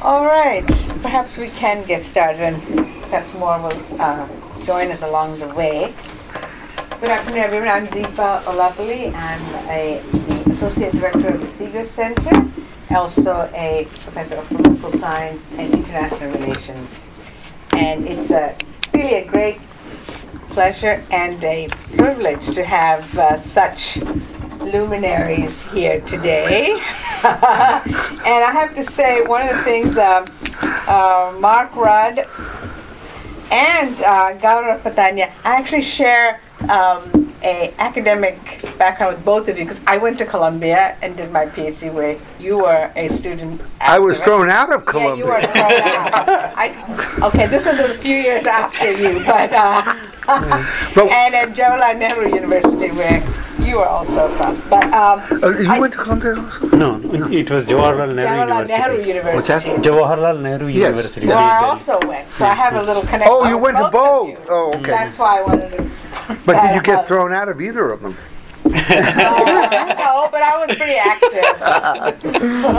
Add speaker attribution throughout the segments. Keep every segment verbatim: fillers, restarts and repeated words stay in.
Speaker 1: All right, perhaps we can get started, and perhaps more will uh, join us along the way. Good afternoon, everyone. I'm Deepa Olapalli. I'm a, the Associate Director of the Seeger Center, also a Professor of Political Science and International Relations. And it's a, really a great pleasure and a privilege to have uh, such luminaries here today. And I have to say, one of the things, uh, uh, Mark Rudd and uh, Gaurav Pathania, I actually share um, a academic background with both of you, because I went to Columbia and did my PhD where you were a student.
Speaker 2: I was thrown out of Columbia.
Speaker 1: Yeah, you were thrown out. I, okay, this was a few years after you, but, uh,
Speaker 2: but
Speaker 1: and at Jawaharlal Nehru University, where you were also from. But um,
Speaker 2: uh, you
Speaker 1: I,
Speaker 2: went to Columbia also?
Speaker 3: No, it was Jawaharlal Nehru
Speaker 1: Jawaharlal
Speaker 3: University.
Speaker 1: Nehru University.
Speaker 2: What's that?
Speaker 3: Jawaharlal Nehru
Speaker 2: Yes.
Speaker 3: University.
Speaker 1: Where I
Speaker 3: Delhi.
Speaker 1: also went, so I have a little connection.
Speaker 2: Oh, you
Speaker 1: with
Speaker 2: went to
Speaker 1: of
Speaker 2: both.
Speaker 1: you.
Speaker 2: Oh, okay.
Speaker 1: That's why I wanted to.
Speaker 2: But did you
Speaker 1: uh,
Speaker 2: get thrown out of either of them?
Speaker 1: Uh, no, but I was pretty active.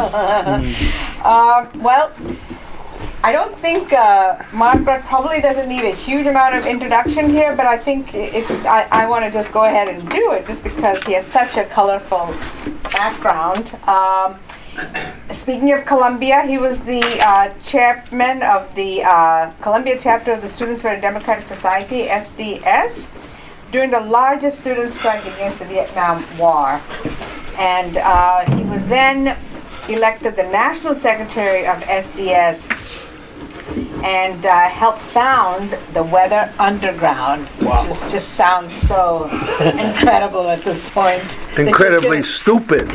Speaker 1: uh, well, I don't think uh, Mark Rudd probably doesn't need a huge amount of introduction here, but I think it, I, I want to just go ahead and do it just because he has such a colorful background. Um, speaking of Columbia, he was the uh, chairman of the uh, Columbia chapter of the Students for a Democratic Society, S D S, during the largest student strike against the Vietnam War. And uh, he was then elected the National Secretary of S D S and uh, helped found the Weather Underground,
Speaker 2: Wow.
Speaker 1: which is, just sounds so incredible at this point.
Speaker 2: Incredibly stupid.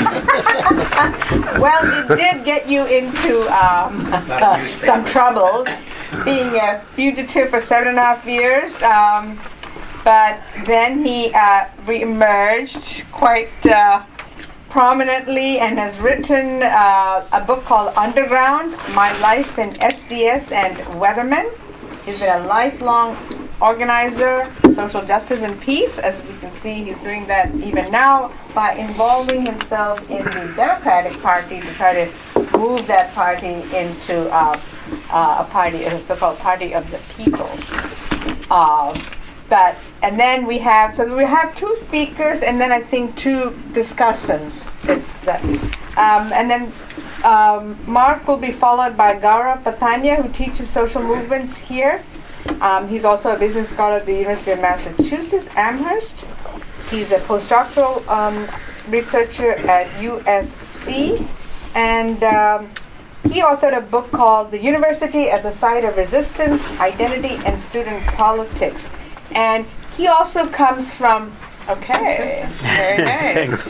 Speaker 1: Well, it did get you into um, some trouble, being a fugitive for seven and a half years. Um, but then he uh, re-emerged quite uh, prominently and has written uh, a book called Underground, My Life in S D S and Weathermen. He's been a lifelong organizer, social justice and peace. As we can see, he's doing that even now by involving himself in the Democratic Party to try to move that party into uh, uh, a party, a so-called Party of the People. Uh, But, and then we have, so we have two speakers and then I think two discussants. That, um, and then um, Mark will be followed by Gaurav Pathania, who teaches social movements here. Um, he's also a business scholar at the University of Massachusetts, Amherst. He's a postdoctoral um, researcher at U S C. And um, he authored a book called The University as a Site of Resistance, Identity, and Student Politics. And he also comes from, okay, very nice.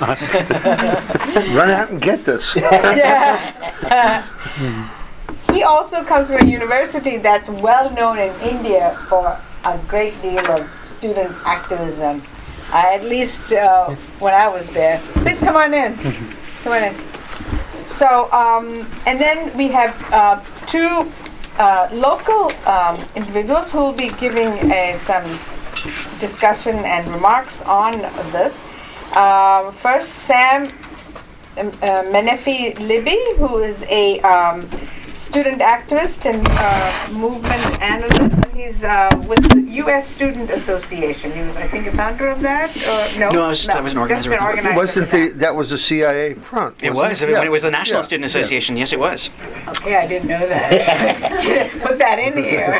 Speaker 2: Run out and get this.
Speaker 1: Yeah. He also comes from a university that's well known in India for a great deal of student activism. Uh, at least uh, when I was there. Please come on in. Come on in. So, um, and then we have uh, two Uh, local um, individuals who will be giving uh, some discussion and remarks on this. Uh, first, Sam um, uh, Menefee Libby, who is a um, student activist and uh, movement analyst. He's uh, with the U S Student Association. He was, I think, a founder of that. Or no,
Speaker 4: No, I was- I was an organizer.
Speaker 1: Just an organizer
Speaker 2: Wasn't
Speaker 1: for
Speaker 2: the,
Speaker 1: that.
Speaker 2: that was the C I A front?
Speaker 4: It
Speaker 2: wasn't
Speaker 4: was. I mean,
Speaker 2: Yeah.
Speaker 4: when it was the National
Speaker 2: Yeah.
Speaker 4: Student
Speaker 2: Yeah.
Speaker 4: Association. Yes, it was.
Speaker 1: Okay, I didn't know that. Put that in here.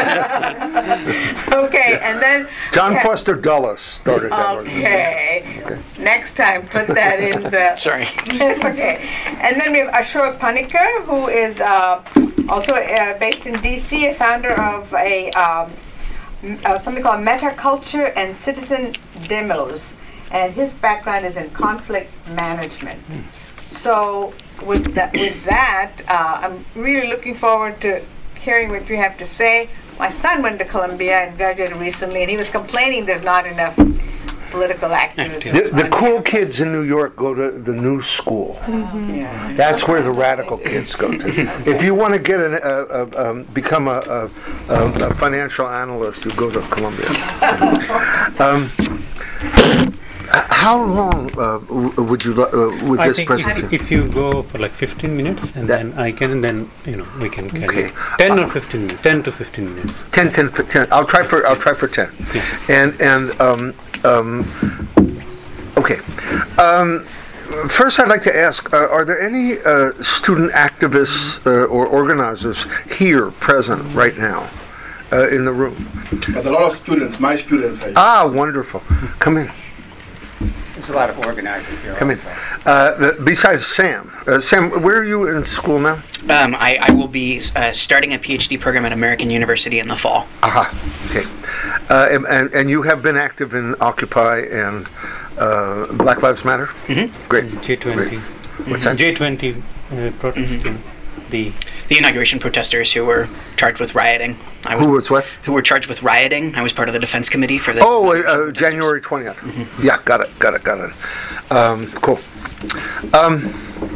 Speaker 1: Okay, and then
Speaker 2: John
Speaker 1: okay.
Speaker 2: Foster Dulles started that organization.
Speaker 1: Okay. Next time, put that in the.
Speaker 4: Sorry.
Speaker 1: Okay. And then we have Ashok Panikkar, who is uh, also uh, based in D C, a founder of a um, m- uh, something called Metaculture and Citizen Demos, and his background is in conflict management. So with that, with that, uh, I'm really looking forward to hearing what you have to say. My son went to Columbia and graduated recently, and he was complaining there's not enough political activism.
Speaker 2: The, the cool kids in New York go to the new school.
Speaker 1: Mm-hmm. Yeah.
Speaker 2: That's where the radical kids go to. If you want to get an, a, a, um, become a, a, a financial analyst, you go to Columbia. Um, how long uh, w- would you uh, with
Speaker 3: I
Speaker 2: this
Speaker 3: think
Speaker 2: presentation?
Speaker 3: if, if you go for like fifteen minutes, and
Speaker 2: That-
Speaker 3: then I can, and then you know we can carry
Speaker 2: Okay.
Speaker 3: it. ten or fifteen minutes. ten to fifteen minutes.
Speaker 2: ten, ten, fi- ten. I'll try for I'll try for ten.
Speaker 3: Yeah.
Speaker 2: And and um um okay. Um, first, I'd like to ask: uh, are there any uh, student activists uh, or organizers here present right now uh, in the room?
Speaker 4: But a lot of students, my students are
Speaker 2: Ah, wonderful. Come in.
Speaker 5: There's a lot of organizers here.
Speaker 2: Come in.
Speaker 5: also.
Speaker 2: Uh, the, besides Sam, uh, Sam, where are you in school now?
Speaker 6: Um, I, I will be uh, starting a PhD program at American University in the fall.
Speaker 2: Aha. Okay. Uh, and, and and you have been active in Occupy and uh, Black Lives Matter.
Speaker 6: Mm-hmm.
Speaker 2: Great.
Speaker 3: J twenty.
Speaker 2: What's that?
Speaker 3: J twenty uh, protesting the.
Speaker 6: The inauguration protesters who were charged with rioting. I was,
Speaker 2: Who was what?
Speaker 6: who were charged with rioting. I was part of the defense committee for the.
Speaker 2: Oh, uh, January twentieth. Yeah, got it, got it, got it. Um, cool. Um,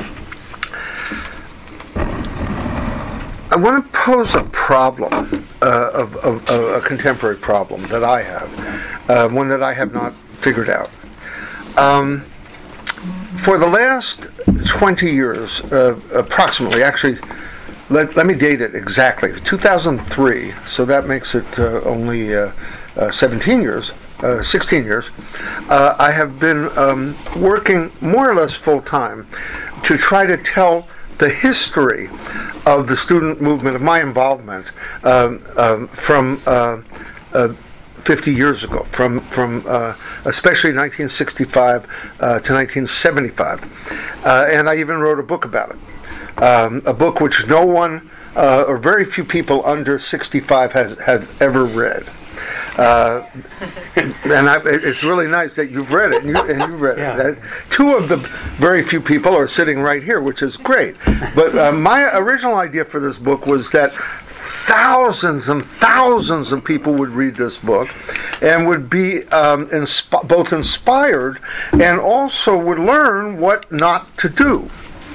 Speaker 2: I want to pose a problem, uh, of, of, of a contemporary problem that I have, uh, one that I have not figured out. Um, for the last twenty years, uh, approximately, actually, let, let me date it exactly, two thousand three, so that makes it uh, only uh, uh, seventeen years, uh, sixteen years, uh, I have been um, working more or less full-time to try to tell the history of the student movement, of my involvement, um, um, from uh, uh, fifty years ago, from from uh, especially nineteen sixty-five uh, to nineteen seventy-five, uh, and I even wrote a book about it, um, a book which no one uh, or very few people under sixty-five has has ever read. Uh, and I, it's really nice that you've read it, and, you, and you've read
Speaker 3: Yeah.
Speaker 2: it. Uh, two of the very few people are sitting right here, which is great. But uh, my original idea for this book was that thousands and thousands of people would read this book and would be um, insp- both inspired and also would learn what not to do.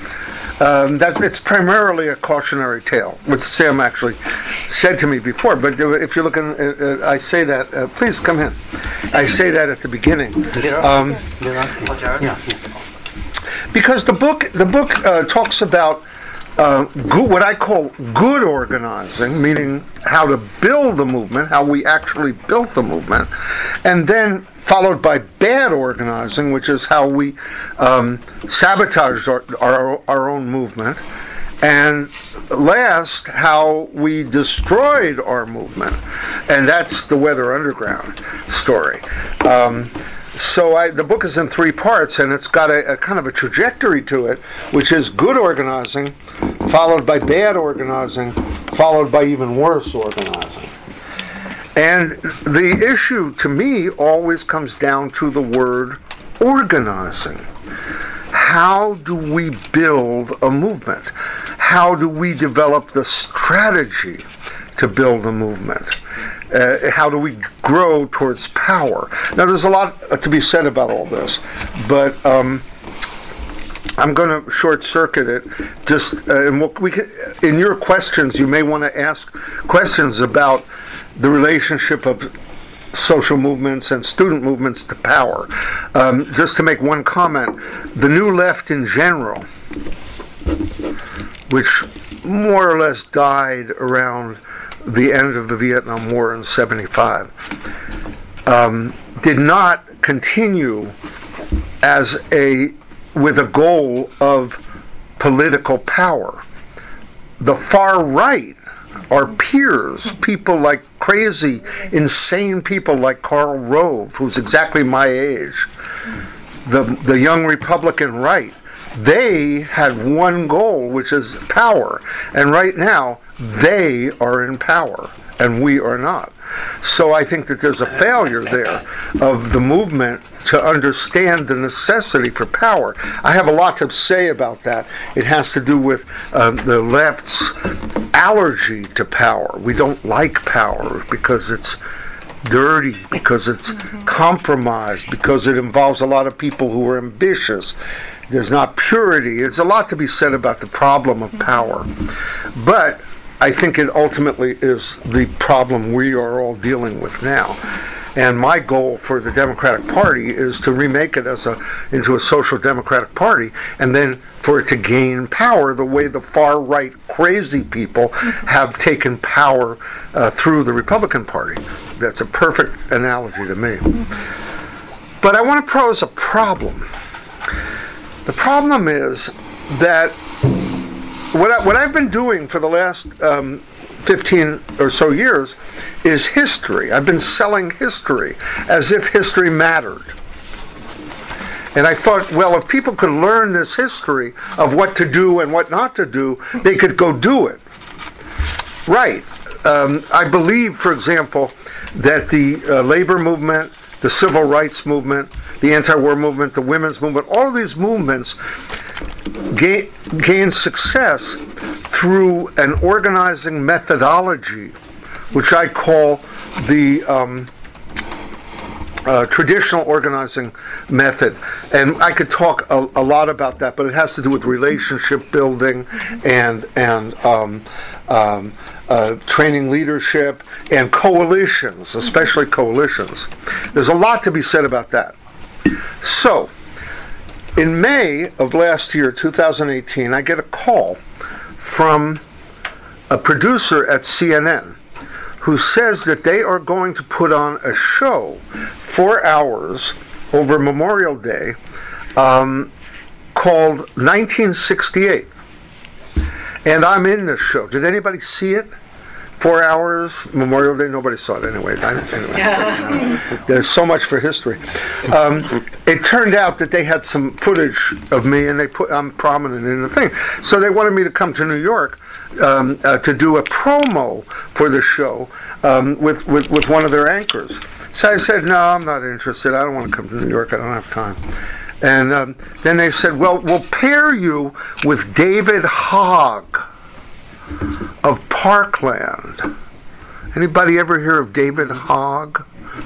Speaker 2: Um, that's, it's primarily a cautionary tale, which Sam actually said to me before. But if you're looking, uh, uh, I say that, uh, please come in. I say that at the beginning. Um,
Speaker 3: Yeah.
Speaker 2: because the book, the book uh, talks about uh, good, what I call good organizing, meaning how to build a movement, how we actually built the movement, and then followed by bad organizing, which is how we um, sabotaged our, our, our own movement, and last, how we destroyed our movement, and that's the Weather Underground story. Um, so I, the book is in three parts, and it's got a, a kind of a trajectory to it, which is good organizing, followed by bad organizing, followed by even worse organizing. And the issue to me always comes down to the word organizing. How do we build a movement? How do we develop the strategy to build a movement? Uh, how do we grow towards power? Now, there's a lot to be said about all this, but um, I'm going to short circuit it. Just uh, and we'll, we can, in your questions, you may want to ask questions about the relationship of social movements and student movements to power. Um, just to make one comment, the New Left in general, which more or less died around the end of the Vietnam War in seventy-five, um, did not continue as a with a goal of political power. The far right, our peers, people like crazy, insane people like Karl Rove, who's exactly my age, the the young Republican right, they had one goal, which is power. And right now, they are in power, and we are not. So I think that there's a failure there of the movement to understand the necessity for power. I have a lot to say about that. It has to do with um, the left's allergy to power. We don't like power because it's dirty, because it's mm-hmm. compromised, because it involves a lot of people who are ambitious. There's not purity. There's a lot to be said about the problem of power. But I think it ultimately is the problem we are all dealing with now. And my goal for the Democratic Party is to remake it as a into a social democratic party, and then for it to gain power the way the far-right crazy people have taken power uh, through the Republican Party. That's a perfect analogy to me. But I want to pose a problem. The problem is that what, I, what I've been doing for the last um, fifteen or so years is history. I've been selling history as if history mattered. And I thought, well, if people could learn this history of what to do and what not to do, they could go do it. Right. Um, I believe, for example, that the uh, labor movement, the civil rights movement, the anti-war movement, the women's movement, all of these movements gain, gain success through an organizing methodology, which I call the um, uh, traditional organizing method. And I could talk a, a lot about that, but it has to do with relationship building and and um, um, uh, training leadership and coalitions, especially coalitions. There's a lot to be said about that. So, in May of last year, two thousand eighteen, I get a call from a producer at C N N who says that they are going to put on a show, four hours over Memorial Day, um, called nineteen sixty-eight. And I'm in this show. Did anybody see it? Four hours, Memorial Day, nobody saw it anyway. I, anyway there's so much for history. Um, it turned out that they had some footage of me, and they put I'm prominent in the thing. So they wanted me to come to New York um, uh, to do a promo for the show um, with, with, with one of their anchors. So I said, no, I'm not interested. I don't want to come to New York. I don't have time. And um, then they said, well, we'll pair you with David Hogg of Parkland. Anybody ever hear of David Hogg?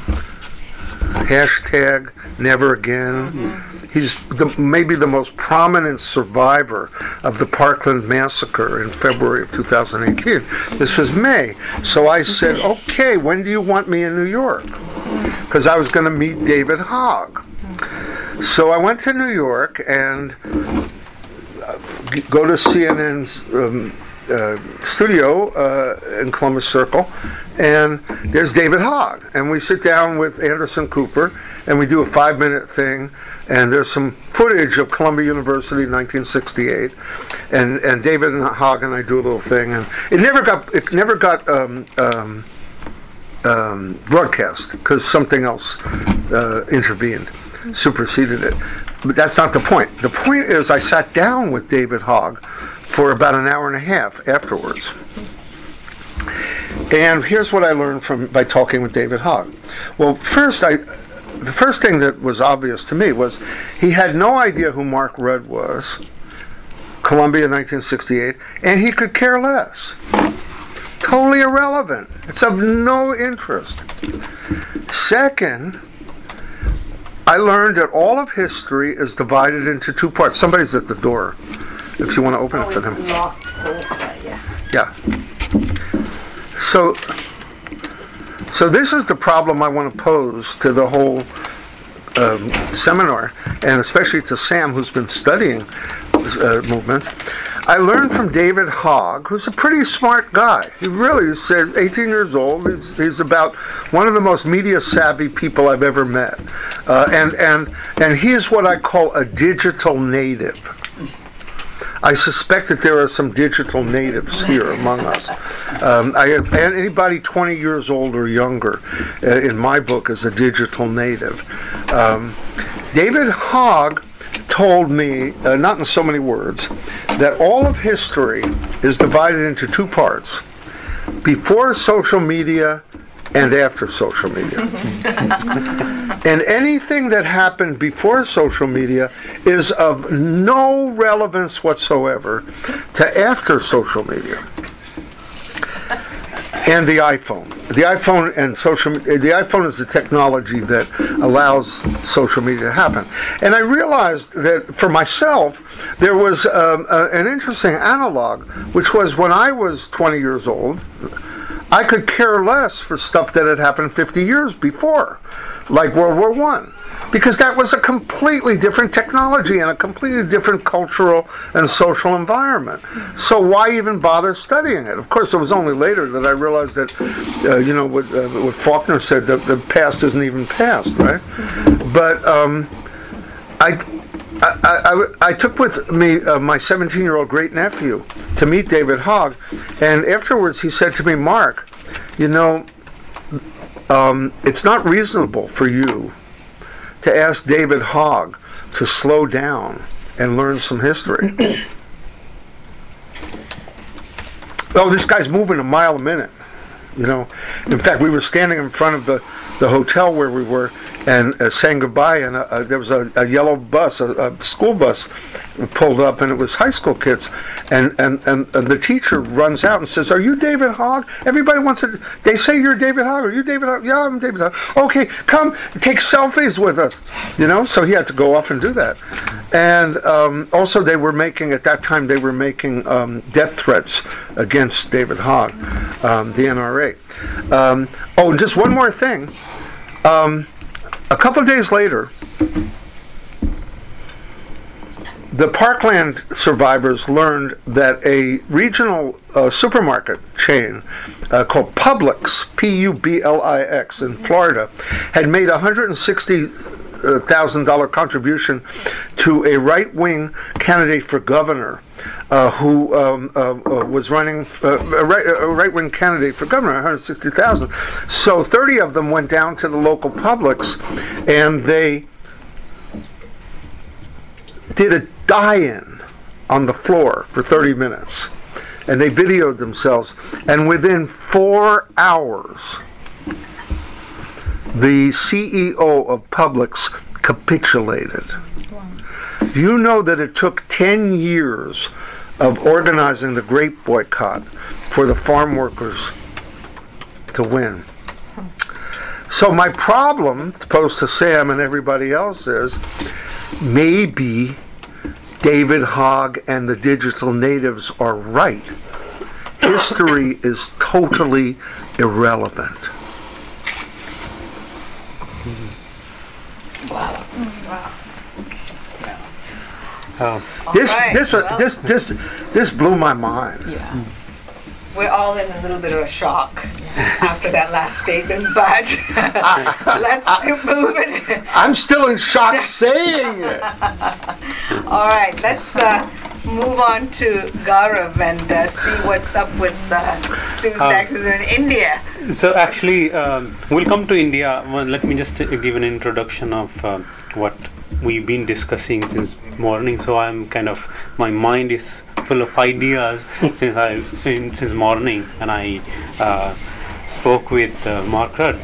Speaker 2: Hashtag never again. Mm-hmm. He's the, maybe the most prominent survivor of the Parkland massacre in February of two thousand eighteen. This was May. So I said, okay, when do you want me in New York? Because I was going to meet David Hogg. So I went to New York and uh, go to C N N's um, Uh, studio uh, in Columbus Circle, and there's David Hogg, and we sit down with Anderson Cooper, and we do a five-minute thing, and there's some footage of Columbia University in nineteen sixty-eight, and and David and Hogg and I do a little thing, and it never got it never got um, um, um, broadcast because something else uh, intervened, superseded it. But that's not the point. The point is, I sat down with David Hogg for about an hour and a half afterwards. And here's what I learned from by talking with David Hogg. Well, first, I, the first thing that was obvious to me was he had no idea who Mark Rudd was, Columbia nineteen sixty-eight, and he could care less. Totally irrelevant. It's of no interest. Second, I learned that all of history is divided into two parts. Somebody's at the door. If you want to open oh, it for them.
Speaker 1: Locked, so yeah.
Speaker 2: Yeah. So, so this is the problem I want to pose to the whole um, seminar, and especially to Sam, who's been studying uh, movements. I learned from David Hogg, who's a pretty smart guy. He really is eighteen years old. He's, he's about one of the most media-savvy people I've ever met. Uh, and, and, and he is what I call a digital native. I suspect that there are some digital natives here among us. Um, I, and anybody twenty years old or younger, uh, in my book, is a digital native. Um, David Hogg told me, uh, not in so many words, that all of history is divided into two parts: before social media and after social media. And anything that happened before social media is of no relevance whatsoever to after social media. And the iPhone. The iPhone and social the iPhone is the technology that allows social media to happen. And I realized that for myself, there was um, a, an interesting analog, which was when I was twenty years old, I could care less for stuff that had happened fifty years before, like World War One, because that was a completely different technology and a completely different cultural and social environment. So why even bother studying it? Of course, it was only later that I realized that, uh, you know, what, uh, what Faulkner said, that the past isn't even past, right? But um, I, I, I, I took with me uh, my seventeen-year-old great-nephew to meet David Hogg, and afterwards he said to me, Mark, you know, um, it's not reasonable for you to ask David Hogg to slow down and learn some history. Oh, this guy's moving a mile a minute, you know. In fact, we were standing in front of the, the hotel where we were and uh, saying goodbye, and uh, uh, there was a, a yellow bus, a, a school bus, pulled up, and it was high school kids, and, and, and, and the teacher runs out and says, "Are you David Hogg? Everybody wants to, they say you're David Hogg. Are you David Hogg?" "Yeah, I'm David Hogg." "Okay, come take selfies with us." You know, so he had to go off and do that. And um, also they were making, at that time, they were making um, death threats against David Hogg, um, the N R A. Um, oh, and just one more thing. Um, a couple of days later, the Parkland survivors learned that a regional uh, supermarket chain uh, called Publix, P U B L I X, in Florida, had made a one hundred sixty thousand dollars contribution to a right-wing candidate for governor uh, who um, uh, uh, was running, uh, a, right, a right-wing candidate for governor, one hundred sixty thousand dollars. So thirty of them went down to the local Publix, and they did a die-in on the floor for thirty minutes, and they videoed themselves, and within four hours the C E O of Publix capitulated. Wow. Do you know that it took ten years of organizing the Great Boycott for the farm workers to win? So my problem, opposed to Sam and everybody else, is maybe David Hogg and the digital natives are right. History is totally irrelevant.
Speaker 1: Wow.
Speaker 3: Oh.
Speaker 2: This,
Speaker 1: right,
Speaker 2: this,
Speaker 1: well.
Speaker 2: this, this, this blew my mind.
Speaker 1: Yeah. We're all in a little bit of a shock after that last statement, but let's keep moving.
Speaker 2: I'm still in shock saying it.
Speaker 1: All right, let's uh, move on to Gaurav and uh, see what's up with uh, student
Speaker 3: Uh,
Speaker 1: actors in India.
Speaker 3: So actually, um, we'll come to India. Well, let me just uh, give an introduction of uh, what we've been discussing since morning. So I'm kind of, my mind is full of ideas since I since morning, and I uh, spoke with uh, Mark Rudd.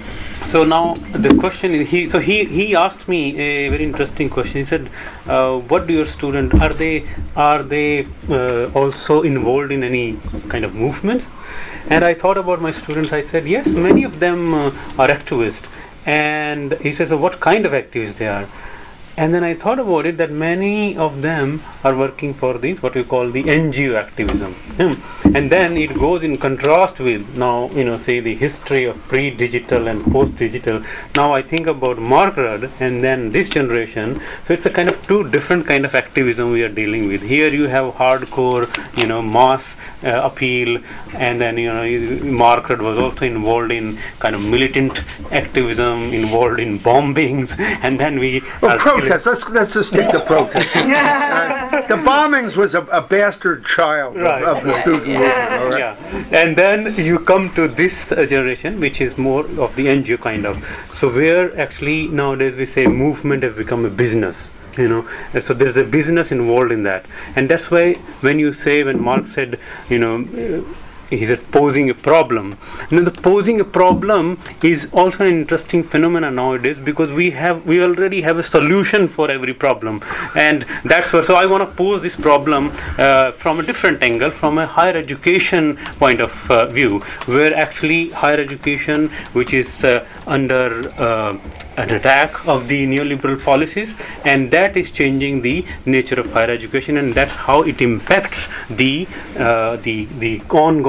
Speaker 3: So now the question is, he so he he asked me a very interesting question. He said, uh, "What do your students, are they are they uh, also involved in any kind of movement?" And I thought about my students. I said, yes, many of them uh, are activists. And he said, so what kind of activists they are? And then I thought about it, that many of them are working for this, what we call the N G O activism. Hmm. And then it goes in contrast with now, you know, say the history of pre-digital and post-digital. Now I think about Mark Rudd and then this generation. So it's a kind of two different kind of activism we are dealing with. Here you have hardcore, you know, mass uh, appeal, and then, you know, Mark Rudd was also involved in kind of militant activism, involved in bombings, and then we
Speaker 2: Well, protest. Let's let's just stick to protest. uh, the bombings was a, a bastard child
Speaker 3: Right.
Speaker 2: of, of the student movement. All right?
Speaker 3: Yeah, and then you come to this uh, generation, which is more of the N G O kind of. So where actually nowadays we say movement has become a business. You know, and so there's a business involved in that, and that's why when you say, when Mark said, you know, uh, he said posing a problem. Now the posing a problem is also an interesting phenomenon nowadays, because we have we already have a solution for every problem, and that's where. So I want to pose this problem uh, from a different angle, from a higher education point of uh, view, where actually higher education, which is uh, under uh, an attack of the neoliberal policies, and that is changing the nature of higher education, and that's how it impacts the uh, the the ongoing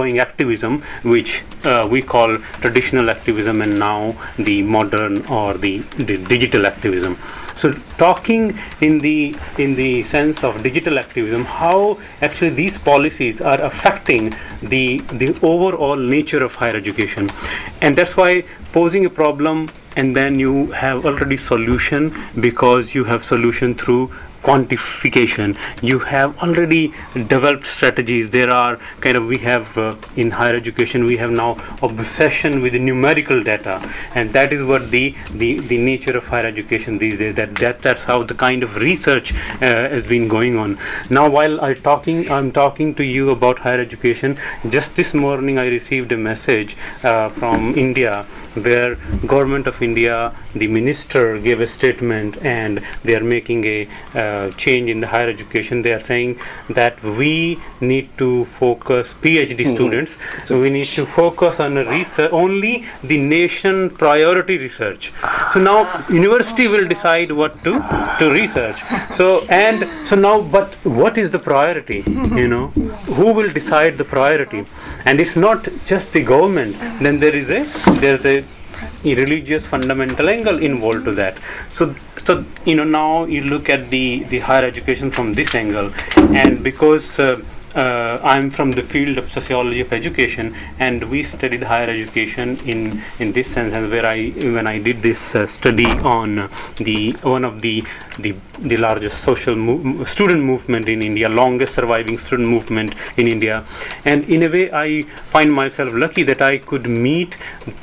Speaker 3: ongoing activism, which uh, we call traditional activism, and now the modern or the, the digital activism. So talking in the in the sense of digital activism, how actually these policies are affecting the the overall nature of higher education, and that's why posing a problem and then you have already solution, because you have solution through quantification. You have already developed strategies. There are kind of, we have uh, in higher education, we have now obsession with the numerical data, and that is what the the, the nature of higher education these days. That, that that's how the kind of research uh, has been going on. Now, while I talking, I'm talking to you about higher education. Just this morning, I received a message uh, from India, where government of India, the minister gave a statement, and they are making a uh, change in the higher education. They are saying that we need to focus PhD mm-hmm. students, so we need to focus on a research, only the nation priority research. So now university will decide what to to research. So and so now, but what is the priority? You know, who will decide the priority? And it's not just the government. Then there is a there's a a religious fundamental angle involved to that. So, so you know, now you look at the, the higher education from this angle, and because uh, uh, I'm from the field of sociology of education, and we studied higher education in, in this sense, and where I when I did this uh, study on uh, the one of the the, the largest social mov- student movement in India, longest surviving student movement in India, and in a way I find myself lucky that I could meet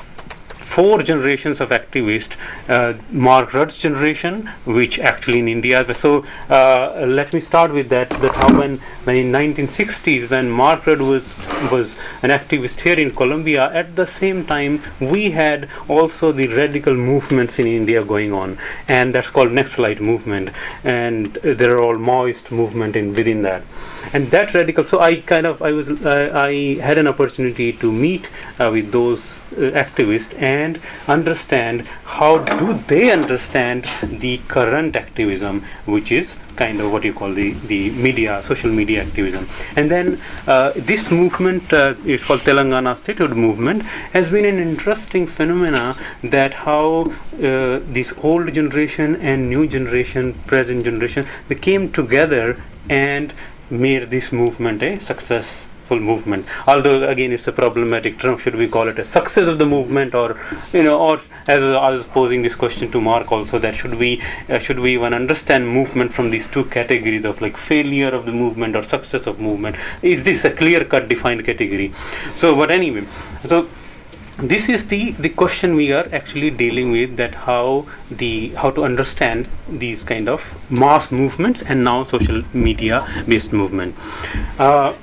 Speaker 3: four generations of activists. uh, Mark Rudd's generation, which actually in India, so uh, let me start with that, that how when, when in nineteen sixties, when Mark Rudd was was an activist here in Colombia, at the same time we had also the radical movements in India going on, and that's called Naxalite movement, and uh, there are all Maoist movement in within that, and that radical, so I kind of I was uh, I had an opportunity to meet uh, with those uh, activists and understand how do they understand the current activism, which is kind of what you call the, the media, social media activism. And then uh, this movement, uh, it's called Telangana Statehood Movement, has been an interesting phenomena, that how uh, this old generation and new generation, present generation, they came together and made this movement a success movement. Although again it's a problematic term, should we call it a success of the movement, or you know, or as I was posing this question to Mark also, that should we uh, should we even understand movement from these two categories of like failure of the movement or success of movement? Is this a clear cut defined category? So but anyway, so this is the the question we are actually dealing with, that how the how to understand these kind of mass movements and now social media based movement. uh,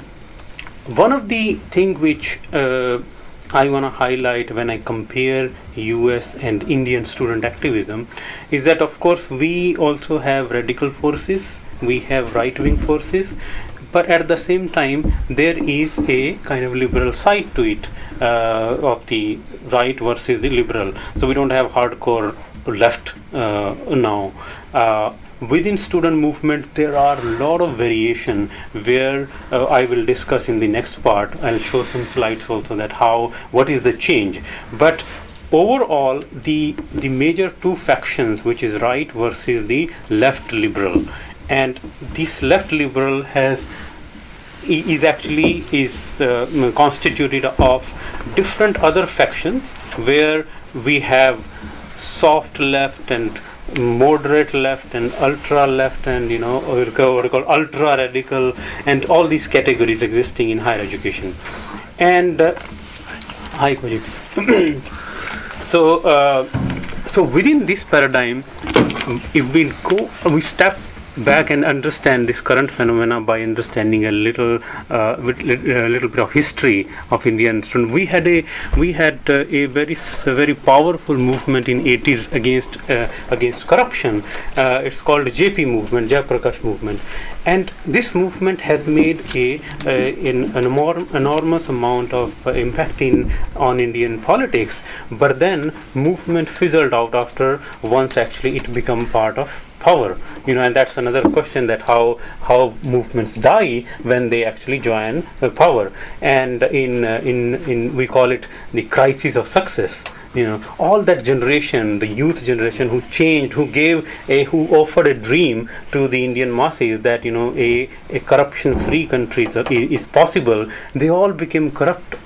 Speaker 3: One of the things which uh, I want to highlight when I compare U S and Indian student activism is that, of course, we also have radical forces, we have right-wing forces, but at the same time there is a kind of liberal side to it, uh, of the right versus the liberal. So we don't have hardcore left uh, now. Uh, Within student movement, there are a lot of variation, where uh, I will discuss in the next part. I'll show some slides also, that how what is the change. But overall, the the major two factions, which is right versus the left liberal, and this left liberal has is actually is uh, constituted of different other factions, where we have soft left and moderate left and ultra left, and you know, or what are called ultra radical, and all these categories existing in higher education. And uh, hi Koji. so uh, so within this paradigm, if we go we step back and understand this current phenomena by understanding a little uh, with a little bit of history of Indian student. We had a we had uh, a very a very powerful movement in eighties against uh, against corruption. Uh, it's called J P movement, Jayaprakash movement, and this movement has made a uh, in an enorm, enormous amount of uh, impact in on Indian politics. But then movement fizzled out after once actually it become part of power, you know, and that's another question, that how how movements die when they actually join uh, power. And in uh, in in we call it the crisis of success. You know, all that generation, the youth generation who changed, who gave a, who offered a dream to the Indian masses that, you know, a, a corruption-free country is, is possible. They all became corrupt